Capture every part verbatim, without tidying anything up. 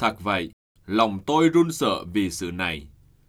Thật vậy, lòng tôi run sợ vì sự này.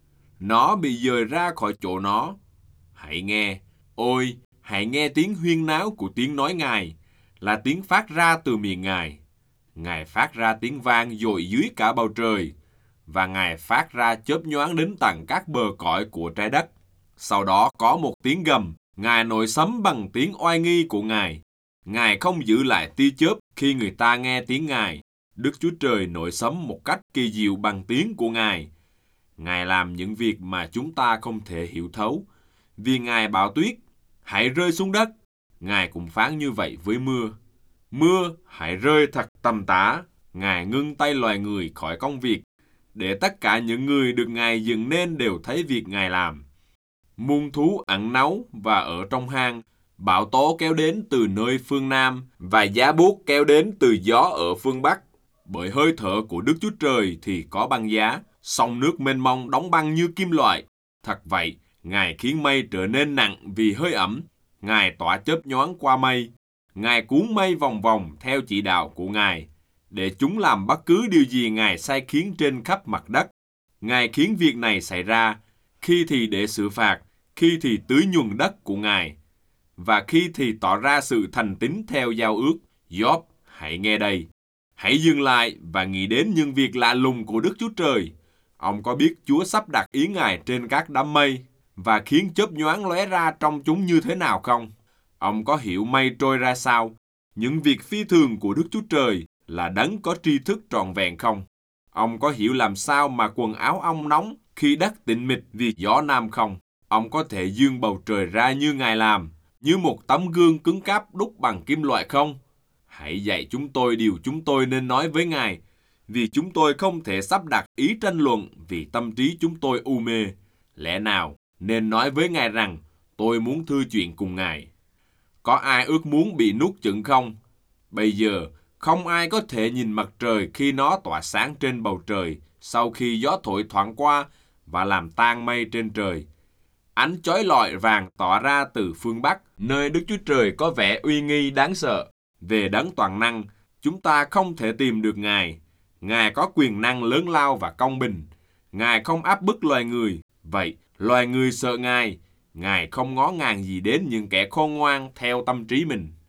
Nó bị dời ra khỏi chỗ nó. Hãy nghe, ôi, hãy nghe tiếng huyên náo của tiếng nói Ngài, là tiếng phát ra từ miệng Ngài. Ngài phát ra tiếng vang dội dưới cả bầu trời, và Ngài phát ra chớp nhoáng đến tận các bờ cõi của trái đất. Sau đó có một tiếng gầm, Ngài nổi sấm bằng tiếng oai nghi của Ngài. Ngài không giữ lại tia chớp khi người ta nghe tiếng Ngài. Đức Chúa Trời nổi sấm một cách kỳ diệu bằng tiếng của Ngài. Ngài làm những việc mà chúng ta không thể hiểu thấu. Vì Ngài bảo tuyết, hãy rơi xuống đất. Ngài cũng phán như vậy với mưa. Mưa, hãy rơi thật tầm tã. Ngài ngưng tay loài người khỏi công việc, để tất cả những người được Ngài dựng nên đều thấy việc Ngài làm. Muôn thú ẩn náu và ở trong hang, bão tố kéo đến từ nơi phương Nam, và giá buốt kéo đến từ gió ở phương Bắc. Bởi hơi thở của Đức Chúa Trời thì có băng giá, sông nước mênh mông đóng băng như kim loại. Thật vậy, Ngài khiến mây trở nên nặng vì hơi ẩm. Ngài tỏa chớp nhoáng qua mây. Ngài cuốn mây vòng vòng theo chỉ đạo của Ngài, để chúng làm bất cứ điều gì Ngài sai khiến trên khắp mặt đất. Ngài khiến việc này xảy ra, khi thì để xử phạt, khi thì tưới nhuần đất của Ngài, và khi thì tỏ ra sự thành tín theo giao ước. Gióp, hãy nghe đây. Hãy dừng lại và nghĩ đến những việc lạ lùng của Đức Chúa Trời. Ông có biết Chúa sắp đặt ý Ngài trên các đám mây và khiến chớp nhoáng lóe ra trong chúng như thế nào không? Ông có hiểu mây trôi ra sao? Những việc phi thường của Đức Chúa Trời là đấng có tri thức trọn vẹn không? Ông có hiểu làm sao mà quần áo ông nóng khi đất tĩnh mịch vì gió nam không? Ông có thể dương bầu trời ra như Ngài làm, như một tấm gương cứng cáp đúc bằng kim loại không? Hãy dạy chúng tôi điều chúng tôi nên nói với Ngài, vì chúng tôi không thể sắp đặt ý tranh luận vì tâm trí chúng tôi u mê. Lẽ nào nên nói với Ngài rằng tôi muốn thư chuyện cùng Ngài? Có ai ước muốn bị nuốt chửng không? Bây giờ, không ai có thể nhìn mặt trời khi nó tỏa sáng trên bầu trời sau khi gió thổi thoảng qua và làm tan mây trên trời. Ánh chói lọi vàng tỏa ra từ phương Bắc, nơi Đức Chúa Trời có vẻ uy nghi đáng sợ. Về đấng toàn năng, chúng ta không thể tìm được Ngài. Ngài có quyền năng lớn lao và công bình. Ngài không áp bức loài người. Vậy, loài người sợ Ngài. Ngài không ngó ngàng gì đến những kẻ khôn ngoan theo tâm trí mình.